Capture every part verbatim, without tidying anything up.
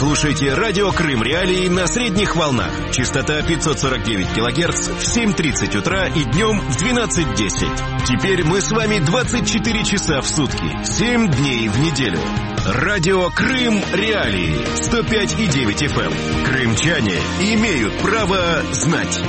Слушайте радио Крым Реалии на средних волнах. Частота пятьсот сорок девять килогерц в семь тридцать утра и днем в двенадцать десять. Теперь мы с вами двадцать четыре часа в сутки, семь дней в неделю. Радио Крым Реалии сто пять и девять эф эм. Крымчане имеют право знать.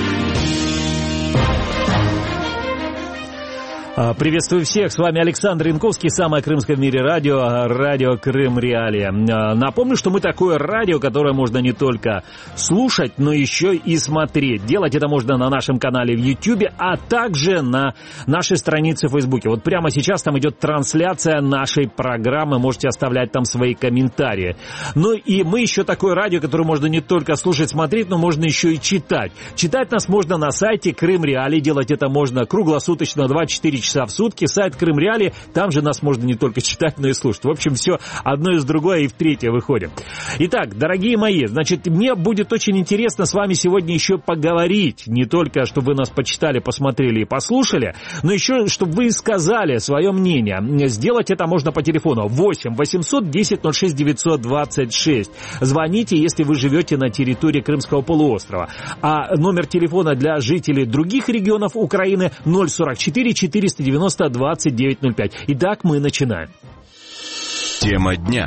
Приветствую всех, с вами Александр Янковский, самое крымское в мире радио, радио Крым Реалия. Напомню, что мы такое радио, которое можно не только слушать, но еще и смотреть. Делать это можно на нашем канале в Ютьюбе, а также на нашей странице в Фейсбуке. Вот прямо сейчас там идет трансляция нашей программы, можете оставлять там свои комментарии. Ну и мы еще такое радио, которое можно не только слушать, смотреть, но можно еще и читать. Читать нас можно на сайте Крым Реалии, делать это можно круглосуточно, двадцать четыре часа в сутки, сайт Крым Реалии, там же нас можно не только читать, но и слушать. В общем, все одно из другое и в третье выходим. Итак, дорогие мои, значит, мне будет очень интересно с вами сегодня еще поговорить, не только, чтобы вы нас почитали, посмотрели и послушали, но еще, чтобы вы сказали свое мнение. Сделать это можно по телефону восемь восемьсот десять ноль шесть девятьсот двадцать шесть. Звоните, если вы живете на территории Крымского полуострова. А номер телефона для жителей других регионов Украины ноль сорок четыре четыреста девяносто двадцать девять ноль пять. Итак, мы начинаем. Тема дня.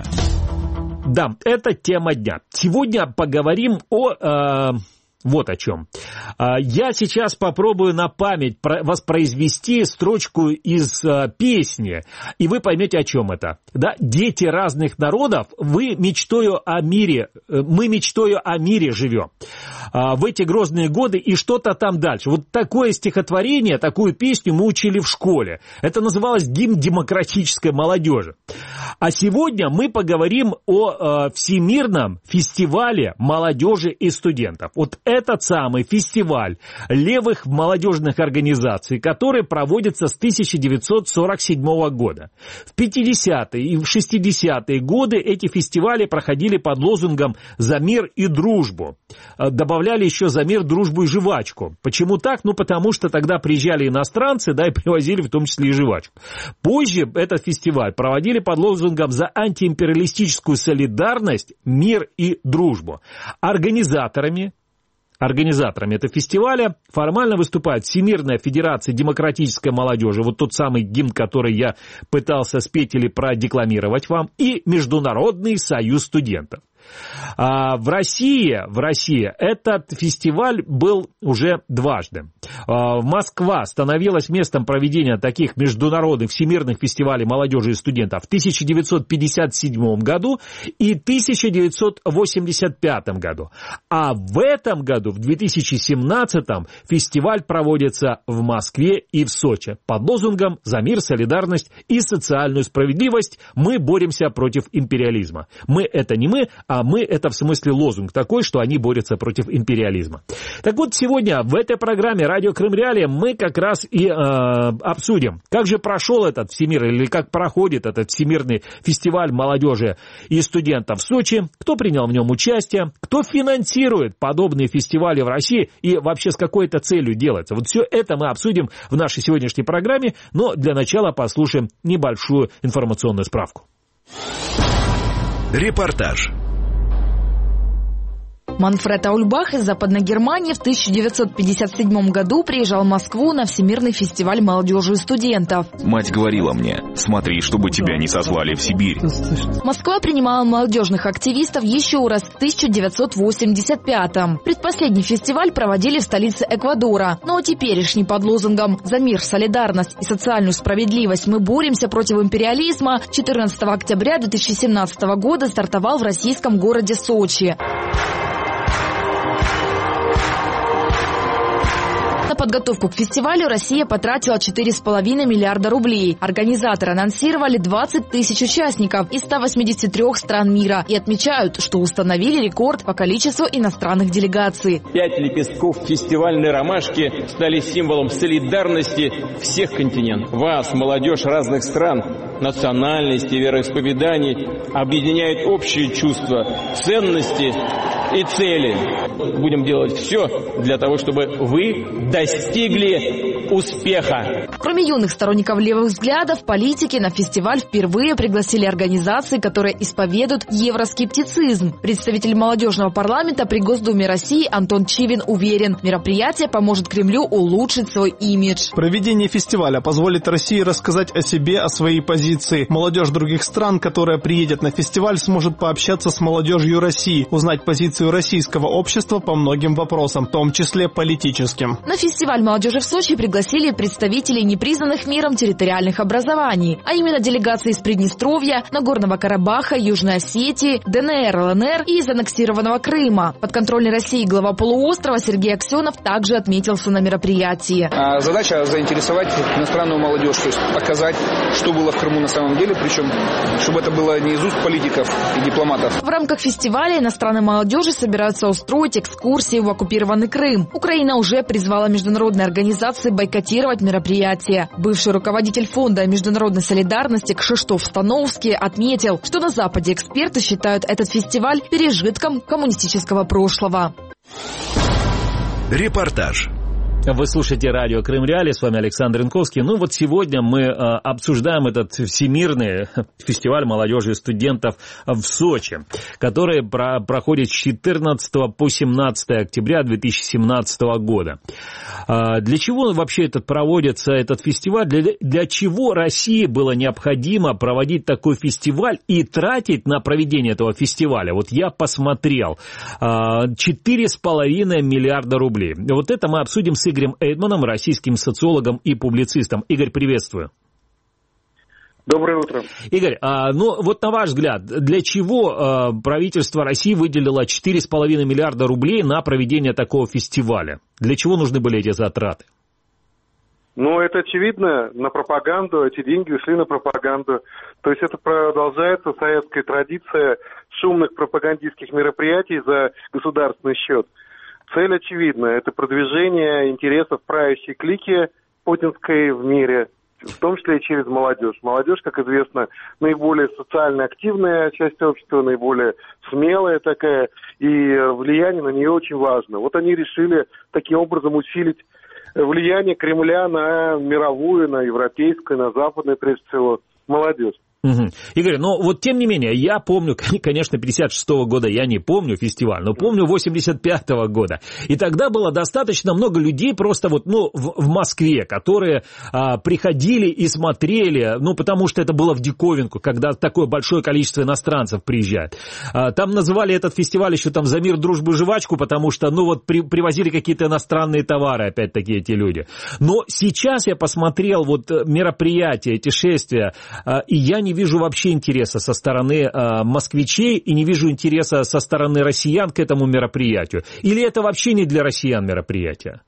Да, это тема дня. Сегодня поговорим о... Э, вот о чем. Я сейчас попробую на память воспроизвести строчку из песни, и вы поймете, о чем это. Да? Дети разных народов, вы мечтою о мире, мы мечтою о мире живем в эти грозные годы, и что-то там дальше. Вот такое стихотворение, такую песню мы учили в школе. Это называлось «Гимн демократической молодежи». А сегодня мы поговорим о Всемирном фестивале молодежи и студентов. Вот этот самый фестиваль левых молодежных организаций, который проводится с тысяча девятьсот сорок седьмого года. В пятидесятые и в шестидесятые годы эти фестивали проходили под лозунгом «За мир и дружбу». Добавляли еще «За мир, дружбу и жвачку». Почему так? Ну, потому что тогда приезжали иностранцы, да, и привозили в том числе и жвачку. Позже этот фестиваль проводили под лозунгом «За антиимпериалистическую солидарность, мир и дружбу». Организаторами Организаторами этого фестиваля формально выступает Всемирная Федерация Демократической Молодежи, вот тот самый гимн, который я пытался спеть или продекламировать вам, и Международный союз студентов. А в России, в России этот фестиваль был уже дважды. А Москва становилась местом проведения таких международных всемирных фестивалей молодежи и студентов в тысяча девятьсот пятьдесят седьмом году и тысяча девятьсот восемьдесят пятом году. А в этом году, в две тысячи семнадцатом, фестиваль проводится в Москве и в Сочи под лозунгом «За мир, солидарность и социальную справедливость. Мы боремся против империализма». Мы — это не мы, а мы — это в смысле лозунг такой, что они борются против империализма. Так вот, сегодня в этой программе «Радио Крым Реалия» мы как раз и э, обсудим, как же прошел этот всемир, или как проходит этот всемирный фестиваль молодежи и студентов в Сочи, кто принял в нем участие, кто финансирует подобные фестивали в России и вообще с какой-то целью делается. Вот все это мы обсудим в нашей сегодняшней программе, но для начала послушаем небольшую информационную справку. Репортаж. Манфред Аульбах из Западной Германии в тысяча девятьсот пятьдесят седьмом году приезжал в Москву на Всемирный фестиваль молодежи и студентов. Мать говорила мне: смотри, чтобы тебя не сослали в Сибирь. Москва принимала молодежных активистов еще раз в тысяча девятьсот восемьдесят пятом. Предпоследний фестиваль проводили в столице Эквадора. Но теперешний под лозунгом «За мир, солидарность и социальную справедливость мы боремся против империализма» четырнадцатого октября две тысячи семнадцатого года стартовал в российском городе Сочи. На подготовку к фестивалю Россия потратила четыре с половиной миллиарда рублей. Организаторы анонсировали двадцать тысяч участников из ста восьмидесяти трёх стран мира и отмечают, что установили рекорд по количеству иностранных делегаций. Пять лепестков фестивальной ромашки стали символом солидарности всех континентов. Вас, молодежь разных стран, национальностей, вероисповеданий, объединяют общие чувства, ценности и цели. Будем делать все для того, чтобы вы достигли успеха. Кроме юных сторонников левых взглядов, политики на фестиваль впервые пригласили организации, которые исповедуют евроскептицизм. Представитель молодежного парламента при Госдуме России Антон Чивин уверен, мероприятие поможет Кремлю улучшить свой имидж. Проведение фестиваля позволит России рассказать о себе, о своей позиции. Молодежь других стран, которая приедет на фестиваль, сможет пообщаться с молодежью России, узнать позицию российского общества по многим вопросам, в том числе политическим. На фестиваль молодежи в Сочи пригласили представителей непризнанных миром территориальных образований, а именно делегации из Приднестровья, Нагорного Карабаха, Южной Осетии, ДНР, ЛНР и из аннексированного Крыма. Подконтрольный России глава полуострова Сергей Аксенов также отметился на мероприятии. Задача заинтересовать иностранную молодежь, то есть показать, что было в Крыму на самом деле, причем, чтобы это было не из уст политиков и дипломатов. В рамках фестиваля иностранной молодежи собираются устроить экскурсии в оккупированный Крым. Украина уже призвала международные организации бойкотировать мероприятие. Бывший руководитель фонда международной солидарности Кшиштоф Становский отметил, что на Западе эксперты считают этот фестиваль пережитком коммунистического прошлого. Репортаж. Вы слушаете радио Крым Реалии, с вами Александр Янковский. Ну вот сегодня мы э, обсуждаем этот всемирный фестиваль молодежи и студентов в Сочи, который про, проходит с четырнадцатого по семнадцатое октября две тысячи семнадцатого года. Э, для чего вообще этот проводится этот фестиваль? Для, для чего России было необходимо проводить такой фестиваль и тратить на проведение этого фестиваля? Вот я посмотрел, четыре с половиной миллиарда рублей. Вот это мы обсудим с Игорем Игорем Эйдманом, российским социологом и публицистом. Игорь, приветствую. Доброе утро. Игорь, а, ну вот на ваш взгляд, для чего а, правительство России выделило четыре с половиной миллиарда рублей на проведение такого фестиваля? Для чего нужны были эти затраты? Ну, это очевидно, на пропаганду, эти деньги ушли на пропаганду. То есть это продолжается советская традиция шумных пропагандистских мероприятий за государственный счет. Цель очевидна, это продвижение интересов правящей клики путинской в мире, в том числе и через молодежь. Молодежь, как известно, наиболее социально активная часть общества, наиболее смелая такая, и влияние на нее очень важно. Вот они решили таким образом усилить влияние Кремля на мировую, на европейскую, на западную, прежде всего, молодежь. Угу. Игорь, но вот тем не менее, я помню, конечно, пятьдесят шестого года я не помню фестиваль, но помню восемьдесят пятого года. И тогда было достаточно много людей просто вот, ну, в, в Москве, которые а, приходили и смотрели, ну, потому что это было в диковинку, когда такое большое количество иностранцев приезжает. А, там называли этот фестиваль еще там «За мир, дружбу, жвачку», потому что, ну, вот при, привозили какие-то иностранные товары, опять-таки, эти люди. Но сейчас я посмотрел вот мероприятия, эти шествия, а, и я не вижу вообще интереса со стороны э, москвичей и не вижу интереса со стороны россиян к этому мероприятию. Или это вообще не для россиян мероприятие?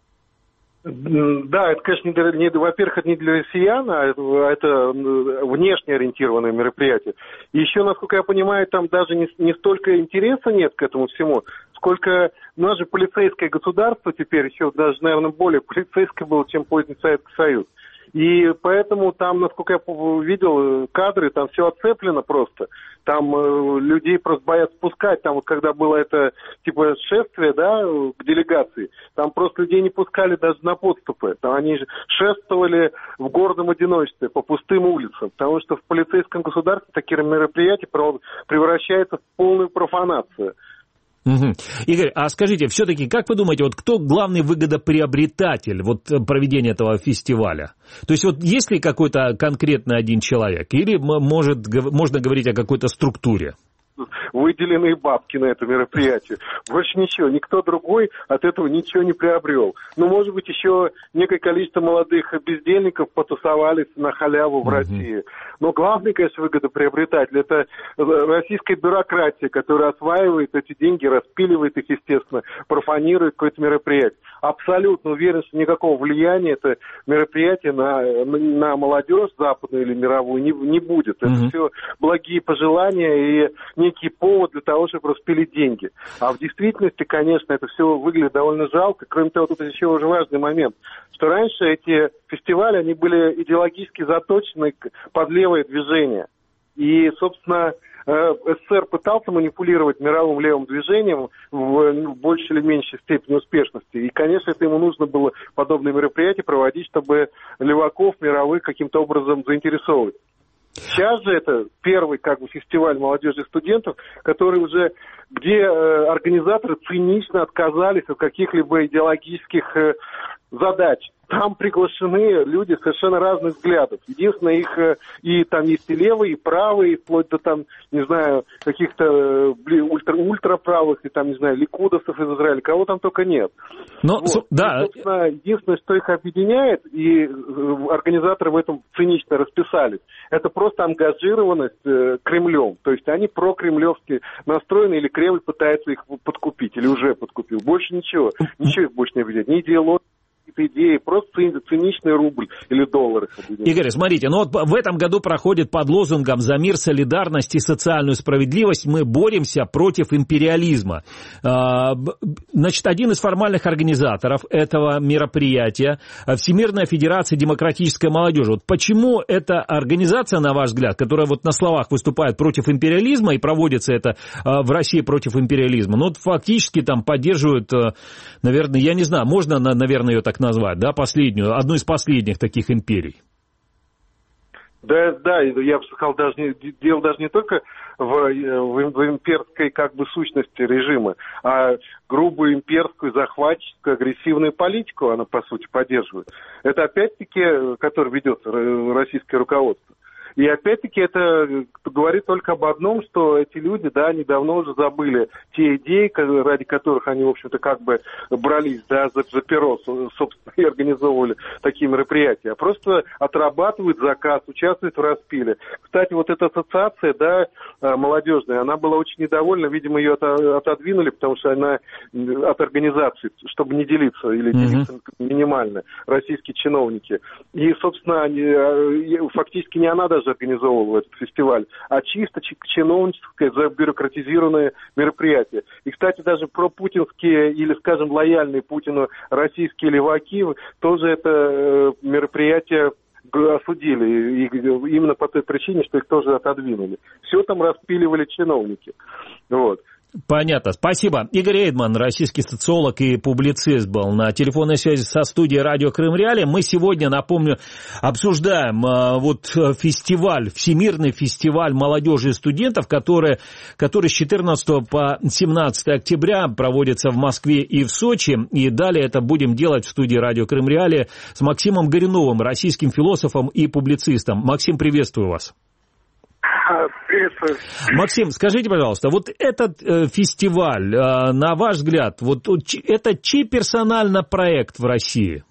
Да, это, конечно, не для, не, во-первых, это не для россиян, а это, это внешне ориентированное мероприятие. И еще, насколько я понимаю, там даже не, не столько интереса нет к этому всему, сколько у нас же полицейское государство теперь еще даже, наверное, более полицейское было, чем поздний Советский Союз. И поэтому там, насколько я видел кадры, там все отцеплено просто. Там э, людей просто боятся пускать. Там вот когда было это типа шествие, да, к делегации, там просто людей не пускали даже на подступы. Там они шествовали в гордом одиночестве по пустым улицам. Потому что в полицейском государстве такие мероприятия превращаются в полную профанацию. Угу. Игорь, а скажите, все-таки, как вы думаете, вот кто главный выгодоприобретатель вот проведения этого фестиваля? То есть вот есть ли какой-то конкретный один человек? Или может, можно говорить о какой-то структуре? Выделенные бабки на это мероприятие. Больше ничего. Никто другой от этого ничего не приобрел. Ну, может быть, еще некое количество молодых бездельников потусовались на халяву в mm-hmm. России. Но главный, конечно, выгодоприобретатель — это российская бюрократия, которая осваивает эти деньги, распиливает их, естественно, профанирует какое-то мероприятие. Абсолютно уверен, что никакого влияния это мероприятие на, на молодежь западную или мировую не, не будет. Это mm-hmm. все благие пожелания и некий повод для того, чтобы распилить деньги. А в действительности, конечно, это все выглядит довольно жалко. Кроме того, тут еще уже важный момент, что раньше эти фестивали, они были идеологически заточены под левое движение. И, собственно, СССР пытался манипулировать мировым левым движением в большей или меньшей степени успешности. И, конечно, это ему нужно было подобные мероприятия проводить, чтобы леваков мировых каким-то образом заинтересовывать. Сейчас же это первый как бы фестиваль молодежи и студентов, который уже, где э, организаторы цинично отказались от каких-либо идеологических э, задач. Там приглашены люди совершенно разных взглядов. Единственное, их э, и там есть и левые, и правые, и вплоть до там, не знаю, каких-то э, ультра, ультраправых, и там, не знаю, ликудовцев из Израиля, кого там только нет. Но, вот. Да. И, собственно, единственное, что их объединяет, и э, организаторы в этом цинично расписались, это просто ангажированность э, Кремлем. То есть они прокремлевски настроены, или Кремль пытается их подкупить, или уже подкупил. Больше ничего. Ничего их больше не объединяет. Ни идеология, идеи, просто циничный рубль или доллары. Игорь, смотрите, ну вот в этом году проходит под лозунгом «За мир, солидарность и социальную справедливость мы боремся против империализма». Значит, один из формальных организаторов этого мероприятия — Всемирная Федерация Демократической Молодежи. Вот почему эта организация, на ваш взгляд, которая вот на словах выступает против империализма, и проводится это в России против империализма, ну вот фактически там поддерживают, наверное, я не знаю, можно, наверное, ее так назвать, да, последнюю, одну из последних таких империй. Да, да, я бы сказал, даже не, дело даже не только в, в, в имперской как бы сущности режима, а грубую имперскую, захватческую, агрессивную политику она, по сути, поддерживает. Это опять-таки, который ведет российское руководство. И опять-таки это говорит только об одном, что эти люди, да, они давно уже забыли те идеи, ради которых они, в общем-то, как бы брались, да, за, за перо, собственно, и организовывали такие мероприятия, а просто отрабатывают заказ, участвуют в распиле. Кстати, вот эта ассоциация, да, молодежная, она была очень недовольна, видимо, ее отодвинули, потому что она от организации, чтобы не делиться или делиться mm-hmm. минимально, российские чиновники. И, собственно, они, фактически не она даже организовывал этот фестиваль, а чисто чиновническое, забюрократизированное мероприятие. И, кстати, даже пропутинские или, скажем, лояльные Путину российские леваки тоже это мероприятие осудили. И именно по той причине, что их тоже отодвинули. Все там распиливали чиновники. Вот. Понятно. Спасибо. Игорь Эйдман, российский социолог и публицист, был на телефонной связи со студией радио Крым Реалии. Мы сегодня, напомню, обсуждаем э, вот фестиваль, Всемирный фестиваль молодежи и студентов, который, который с четырнадцатого по семнадцатое октября проводится в Москве и в Сочи. И далее это будем делать в студии радио Крым Реалии с Максимом Горюновым, российским философом и публицистом. Максим, приветствую вас. Приветствую. Максим, скажите, пожалуйста, вот этот э, фестиваль, э, на ваш взгляд, вот это чей персонально проект в России?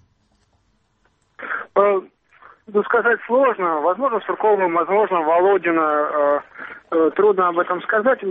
Э, ну, сказать сложно. Возможно, Суркова, возможно, Володина. Э, э, трудно об этом сказать. Э,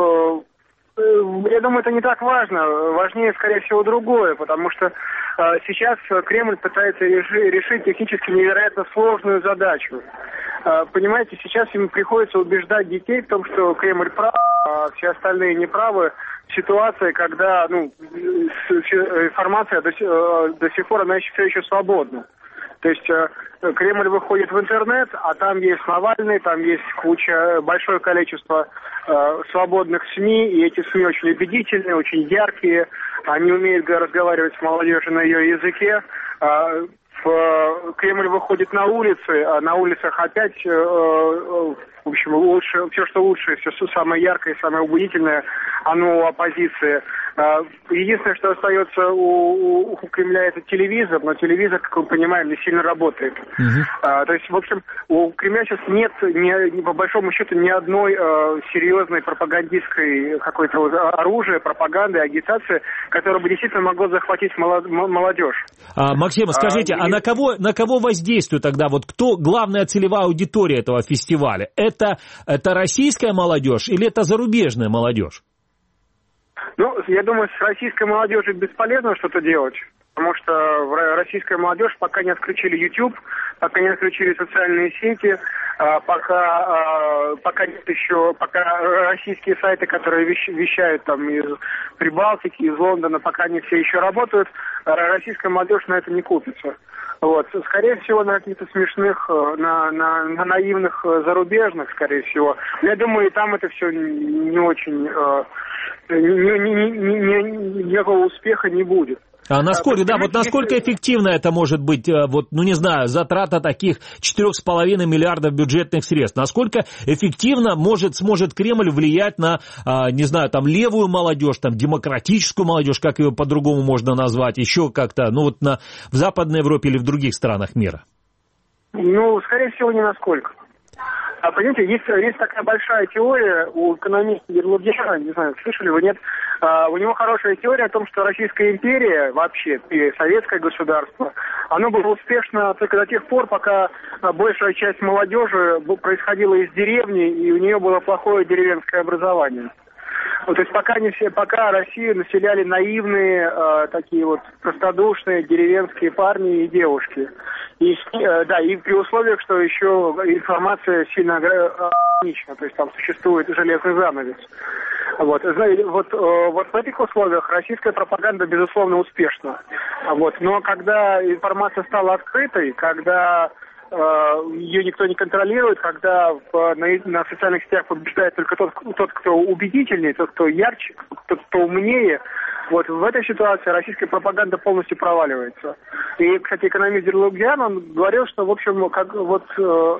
Я думаю, это не так важно. Важнее, скорее всего, другое, потому что э, сейчас Кремль пытается реши, решить технически невероятно сложную задачу. Э, понимаете, сейчас им приходится убеждать детей в том, что Кремль прав, а все остальные не правы. Ситуация, когда ну, информация до, э, до сих пор она еще, все еще свободна. То есть э, Кремль выходит в интернет, а там есть Навальный, там есть куча, большое количество э, свободных СМИ, и эти СМИ очень убедительные, очень яркие, они умеют разговаривать с молодежью на ее языке. Э, в, Кремль выходит на улицы, а на улицах опять, э, э, в общем, лучше, все, что лучше, все самое яркое, самое убедительное, оно у оппозиции. Единственное, что остается у, у Кремля, это телевизор, но телевизор, как мы понимаем, не сильно работает. Uh-huh. А, то есть, в общем, у Кремля сейчас нет, ни, ни, по большому счету, ни одной а, серьезной пропагандистской какой-то оружия, пропаганды, агитации, которая бы действительно могла захватить молодежь. А, Максим, скажите, а, а и... на кого, на кого воздействует тогда, вот кто главная целевая аудитория этого фестиваля? Это, это российская молодежь или это зарубежная молодежь? Ну, я думаю, с российской молодежью бесполезно что-то делать, потому что российская молодежь пока не отключили YouTube, пока не отключили социальные сети, пока, пока нет еще, пока российские сайты, которые вещают там из Прибалтики, из Лондона, пока они все еще работают, российская молодежь на это не купится. Вот, скорее всего, на каких-то смешных, на, на, на наивных зарубежных, скорее всего. Я думаю, и там это все не очень, ни, ни, ни, ни, никакого успеха не будет. А насколько, да, вот насколько эффективно это может быть, вот, ну не знаю, затрата таких четырех с половиной миллиардов бюджетных средств? Насколько эффективно может, сможет Кремль влиять на, не знаю, там, левую молодежь, там, демократическую молодежь, как ее по-другому можно назвать, еще как-то, ну вот на, в Западной Европе или в других странах мира? Ну, скорее всего, не насколько. А понимаете, есть, есть такая большая теория у экономиста Ерлудьяна, не знаю, слышали вы, нет, а, у него хорошая теория о том, что Российская империя вообще, и советское государство, оно было успешно только до тех пор, пока большая часть молодежи происходила из деревни, и у нее было плохое деревенское образование. Вот, то есть пока, не все, пока Россию населяли наивные, э, такие вот простодушные деревенские парни и девушки. И, э, да, и при условиях, что еще информация сильно ограничена, то есть там существует железный занавес. Вот, вот, э, вот в этих условиях российская пропаганда, безусловно, успешна. Вот, но когда информация стала открытой, когда ее никто не контролирует, когда в, на, на социальных сетях побеждает только тот, тот, кто убедительнее, тот, кто ярче, тот, кто умнее. Вот в этой ситуации российская пропаганда полностью проваливается. И, кстати, экономист Ерлудьян, он говорил, что, в общем, как вот э,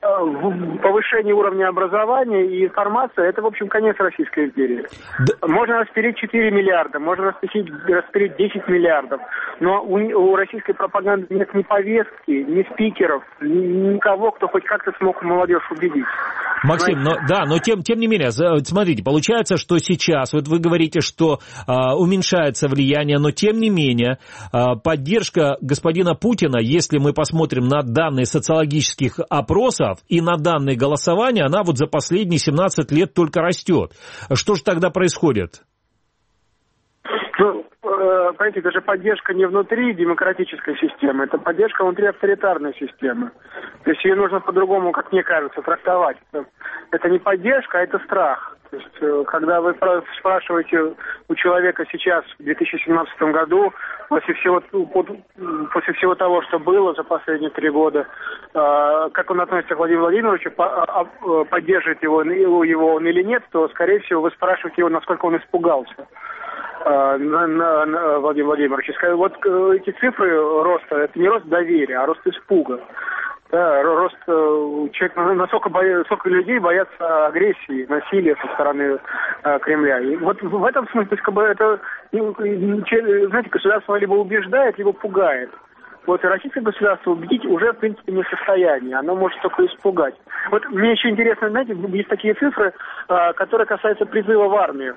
повышение уровня образования и информации, это, в общем, конец Российской империи. Да. Можно распилить четыре миллиарда, можно распилить, распилить десять миллиардов, но у, у российской пропаганды нет ни повестки, ни спикеров, ни, никого, кто хоть как-то смог молодежь убедить. Максим, но, да, но тем, тем не менее, смотрите, получается, что сейчас, вот вы говорите, что а, уменьшается влияние, но тем не менее, а, поддержка господина Путина, если мы посмотрим на данные социологических опросов и на данные голосования, она вот за последние семнадцать лет только растет. Что же тогда происходит? Ну, понимаете, это же поддержка не внутри демократической системы, это поддержка внутри авторитарной системы. То есть ее нужно по-другому, как мне кажется, трактовать. Это, это не поддержка, а это страх. То есть, когда вы спрашиваете у человека сейчас, в две тысячи семнадцатом году, после всего, после всего того, что было за последние три года, как он относится к Владимиру Владимировичу, поддерживает его, его он или нет, то, скорее всего, вы спрашиваете его, насколько он испугался. На, на, на Владимир Владимирович. Вот эти цифры роста, это не рост доверия, а рост испуга. Да, рост человек, насколько, боя, насколько людей боятся агрессии, насилия со стороны а, Кремля. И вот в этом смысле, то есть, как бы это, знаете, государство либо убеждает, либо пугает. Вот и российское государство убедить уже, в принципе, не в состоянии. Оно может только испугать. Вот мне еще интересно, знаете, есть такие цифры, а, которые касаются призыва в армию.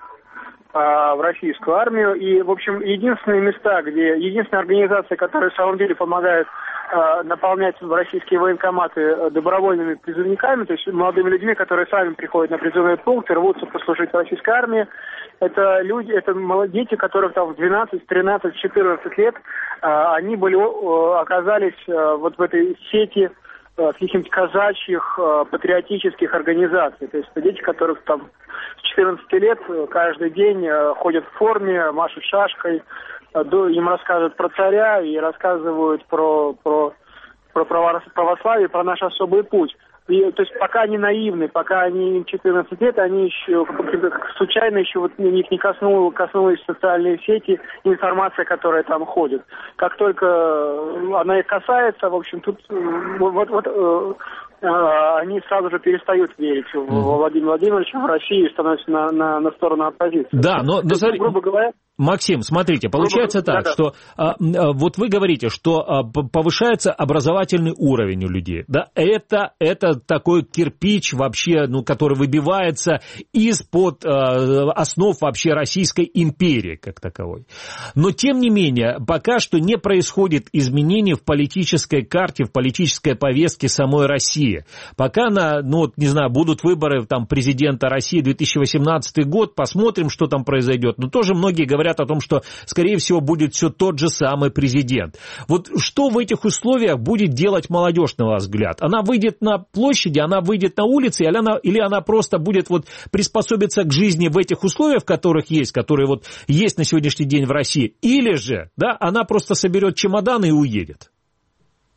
В российскую армию. И, в общем, единственные места, где, единственная организация, которая, в самом деле, помогает э, наполнять в российские военкоматы добровольными призывниками, то есть молодыми людьми, которые сами приходят на призывные пункты, рвутся послужить в российской армии, это люди, это дети, которых там в двенадцать, тринадцать, четырнадцать лет, э, они были, э, оказались э, вот в этой сети каких-нибудь казачьих патриотических организаций. То есть дети, которых там с четырнадцати лет каждый день ходят в форме, машут шашкой, им рассказывают про царя и рассказывают про, про, про православие, про наш особый путь. И, то есть пока они наивны, пока они им четырнадцать лет, они еще случайно еще вот них не коснулись, коснулись социальные сети, информация, которая там ходит. Как только она их касается, в общем, тут вот, вот э, они сразу же перестают верить в Владимира Владимировича, в Россию и становятся на, на, на сторону оппозиции. Да, но, но есть, грубо говоря. Максим, смотрите, получается так, да, да. что а, а, вот вы говорите, что а, повышается образовательный уровень у людей, да, это, это такой кирпич вообще, ну, который выбивается из-под а, основ вообще Российской империи как таковой. Но, тем не менее, пока что не происходит изменений в политической карте, в политической повестке самой России. Пока, на, ну, не знаю, будут выборы там, президента России две тысячи восемнадцатый год, посмотрим, что там произойдет, но тоже многие говорят о том, что, скорее всего, будет все тот же самый президент. Вот что в этих условиях будет делать молодежь, на ваш взгляд? Она выйдет на площади, она выйдет на улицы, или она, или она просто будет вот приспособиться к жизни в этих условиях, в которых есть, которые вот есть на сегодняшний день в России, или же, да, она просто соберет чемоданы и уедет?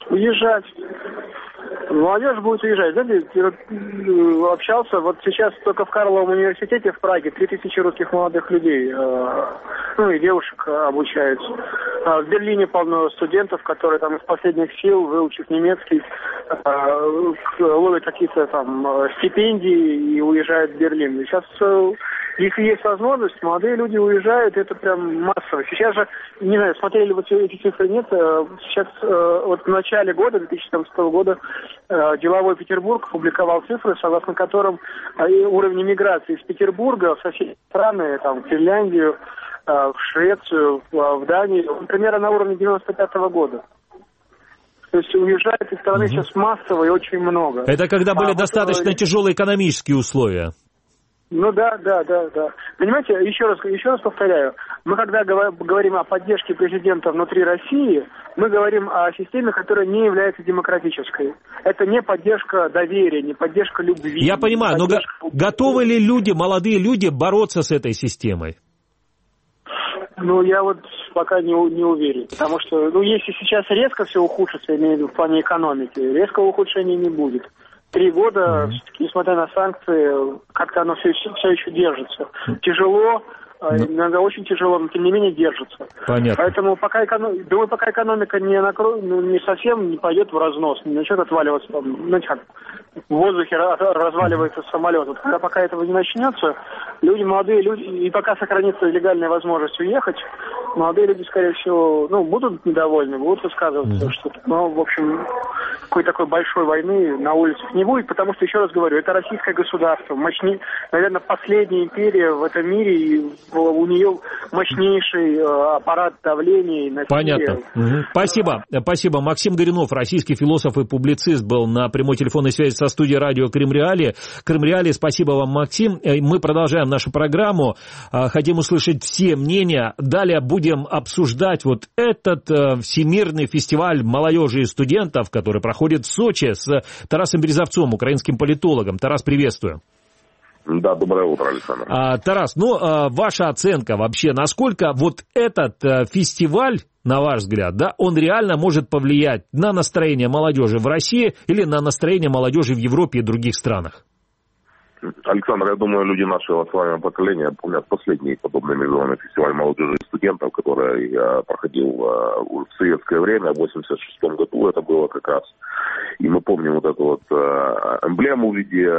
Уезжать. Молодежь будет уезжать. Знаете, я общался, вот сейчас только в Карловом университете в Праге три тысячи русских молодых людей, ну и девушек обучаются. В Берлине полно студентов, которые там из последних сил, выучив немецкий, ловят какие-то там стипендии и уезжают в Берлин. И сейчас, если есть возможность, молодые люди уезжают, это прям массово. Сейчас же, не знаю, смотрели вот эти цифры, нет, сейчас вот в начале года, две тысячи семнадцатого года, деловой Петербург опубликовал цифры, согласно которым уровень миграции из Петербурга в соседние страны, там, в Финляндию, в Швецию, в Данию, он примерно на уровне девяносто пятого года. То есть уезжает из страны угу. сейчас массово и очень много. Это когда были а достаточно вот, тяжелые экономические условия. Ну да, да, да, да. Понимаете, еще раз, еще раз повторяю, мы когда говорим о поддержке президента внутри России, мы говорим о системе, которая не является демократической. Это не поддержка доверия, не поддержка любви. Я понимаю, но го- готовы ли люди, молодые люди, бороться с этой системой? Ну, я вот пока не, не уверен, потому что, ну, если сейчас резко все ухудшится, имею в виду в плане экономики, резкого ухудшения не будет. Три года, mm-hmm. все-таки, несмотря на санкции, как-то оно все, все еще держится. Тяжело, mm-hmm. иногда очень тяжело, но тем не менее держится. Понятно. Поэтому пока, эконом... Думаю, пока экономика не, накро... ну, не совсем не пойдет в разнос, не начнет отваливаться, там, знаете, как в воздухе разваливается mm-hmm. самолет. Вот, когда пока этого не начнется, люди, молодые люди, и пока сохранится легальная возможность уехать, молодые люди, скорее всего, ну, будут недовольны, будут высказываться, mm-hmm. что-то. Но, в общем, какой-то такой большой войны на улицах не будет, потому что, еще раз говорю, это российское государство, мощней, наверное, последняя империя в этом мире, и у нее мощнейший аппарат давления и насилия. Понятно. Угу. Спасибо. Спасибо. Максим Горюнов, российский философ и публицист, был на прямой телефонной связи со студией радио Крым-Реалии. Крым-Реалии, спасибо вам, Максим. Мы продолжаем нашу программу. Хотим услышать все мнения. Далее будем обсуждать вот этот всемирный фестиваль молодежи и студентов, который проходит в Сочи, с Тарасом Березовцом, украинским политологом. Тарас, приветствую. Да, доброе утро, Александр. А, Тарас, ну, а, ваша оценка вообще, насколько вот этот а, фестиваль, на ваш взгляд, да, он реально может повлиять на настроение молодежи в России или на настроение молодежи в Европе и других странах? Александр, я думаю, люди нашего с вами поколения помнят последний подобный международный фестиваль молодежи и студентов, который я проходил в советское время, в восемьдесят шестом году это было как раз. И мы помним вот эту вот эмблему в виде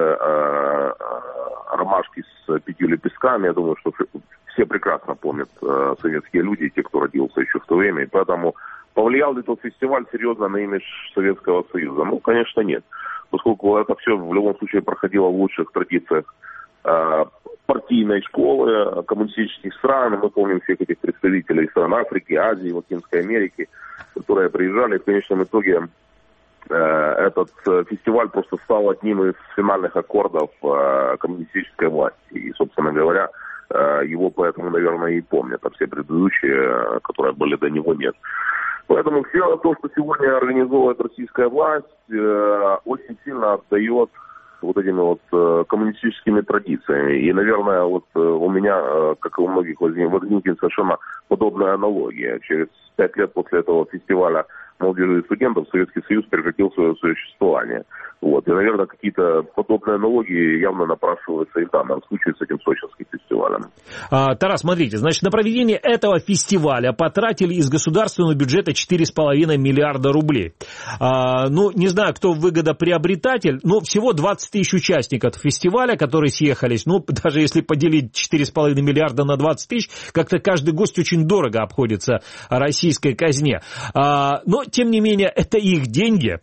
ромашки с пятью лепестками. Я думаю, что все прекрасно помнят советские люди, те, кто родился еще в то время. И поэтому повлиял ли тот фестиваль серьезно на имидж Советского Союза? Ну, конечно, нет. Поскольку это все в любом случае проходило в лучших традициях э, партийной школы коммунистических стран. Мы помним всех этих представителей стран Африки, Азии, Латинской Америки, которые приезжали. И в конечном итоге э, этот фестиваль просто стал одним из финальных аккордов э, коммунистической власти. И, собственно говоря, э, его поэтому, наверное, и помнят, а все предыдущие, которые были до него, нет. Поэтому все то, что сегодня организовывает российская власть, э, очень сильно отдает вот этими вот э, коммунистическими традициями. И, наверное, вот э, у меня, э, как и у многих, возникнет совершенно подобная аналогия. Через пять лет после этого фестиваля молодежи и студентов Советский Союз прекратил свое существование. Вот. И, наверное, какие-то подобные аналогии явно напрашиваются и в данном случае с этим сочинским фестивалем. А, Тарас, смотрите, значит, на проведение этого фестиваля потратили из государственного бюджета четыре с половиной миллиарда рублей. А, ну, не знаю, кто выгодоприобретатель, но всего двадцать тысяч участников фестиваля, которые съехались. Ну, даже если поделить четыре с половиной миллиарда на двадцать тысяч, как-то каждый гость очень дорого обходится российской казне. А, но, тем не менее, это их деньги.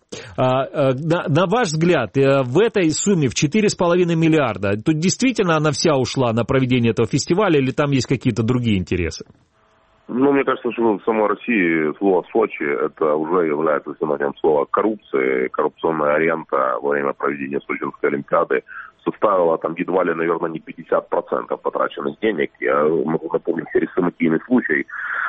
А, на, на ваш взгляд, в этой сумме в четыре с половиной миллиарда, тут действительно она вся ушла на проведение этого фестиваля или там есть какие-то другие интересы? Ну, мне кажется, что в самой России слово «Сочи» это уже является синонимом слова «коррупция». Коррупционная аренда во время проведения Сочинской Олимпиады составила там едва ли, наверное, не пятьдесят процентов потраченных денег. Я могу напомнить хрестоматийный случай,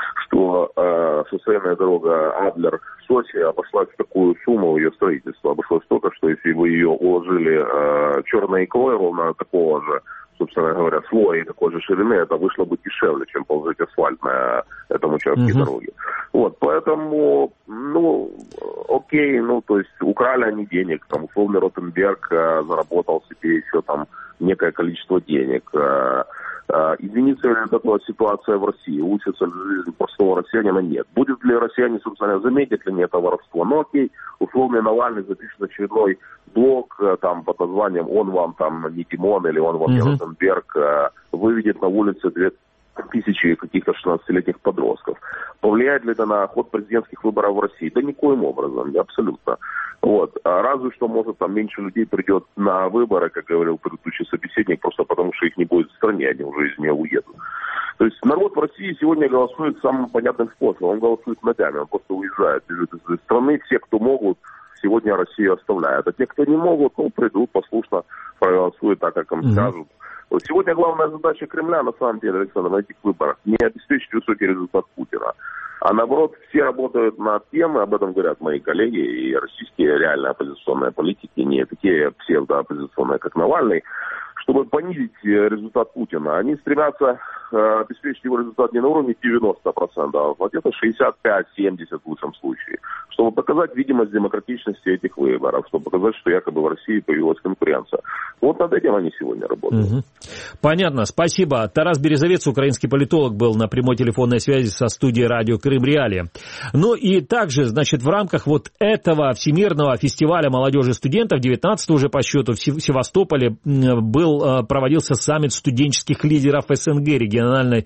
что э, шоссейная дорога Адлер-Сочи обошлась в такую сумму ее строительства. Обошлось столько, что если бы ее уложили э, черной икрой ровно такого же собственно говоря, слоя такой же ширины, это вышло бы дешевле, чем положить асфальт на этом участке uh-huh. дороги. Вот, поэтому, ну, окей, ну, то есть украли они денег, там, условно, Ротенберг э, заработал себе еще там некое количество денег. Э, э, изменится ли от этого ситуация в России? Улучшится ли жизнь простого россиянина? Нет. Будет ли россияне, собственно, заметят ли они это воровство? Ну, окей, условно, Навальный запишет очередной блог, э, там, под названием «Он вам там не Димон» или «Он вам не uh-huh. Ротенберг», э, выведет на улице две тысячи каких-то шестнадцатилетних подростков. Повлияет ли это на ход президентских выборов в России? Да никоим образом, абсолютно. Вот. А разве что, может, там меньше людей придет на выборы, как говорил предыдущий собеседник, просто потому что их не будет в стране, они уже из нее уедут. То есть народ в России сегодня голосует самым понятным способом. Он голосует ногами, он просто уезжает, бежит из страны. Все, кто могут, сегодня Россию оставляют. А те, кто не могут, ну, придут, послушно проголосуют так, как им mm-hmm. скажут. Вот сегодня главная задача Кремля, на самом деле, Александр, на этих выборах, не обеспечить высокий результат Путина. А наоборот, все работают над тем, об этом говорят мои коллеги, и российские реально оппозиционные политики, не такие псевдооппозиционные, как Навальный, чтобы понизить результат Путина. Они стремятся э, обеспечить его результат не на уровне девяносто процентов, а где-то шестьдесят пять - семьдесят в лучшем случае, чтобы показать видимость демократичности этих выборов, чтобы показать, что якобы в России появилась конкуренция. Вот над этим они сегодня работают. Угу. Понятно, спасибо. Тарас Березовец, украинский политолог, был на прямой телефонной связи со студией радио Крым Реалии. Ну и также, значит, в рамках вот этого Всемирного фестиваля молодежи и студентов, девятнадцатого уже по счету, в Севастополе был проводился саммит студенческих лидеров СНГ региональной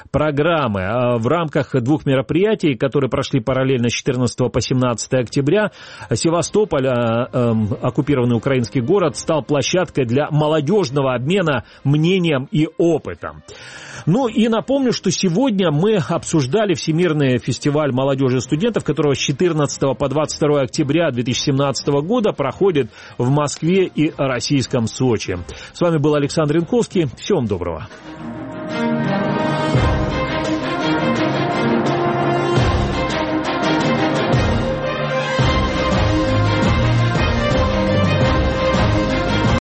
программы. В рамках двух мероприятий, которые прошли параллельно с четырнадцатого по семнадцатое октября, Севастополь, оккупированный украинский город, стал площадкой для молодежного обмена мнением и опытом. Ну и напомню, что сегодня мы обсуждали Всемирный фестиваль молодежи и студентов, которого с четырнадцатого по двадцать второе октября две тысячи семнадцатого года проходит в Москве и российском Сочи. С вами был Александр Янковский. Всего вам доброго.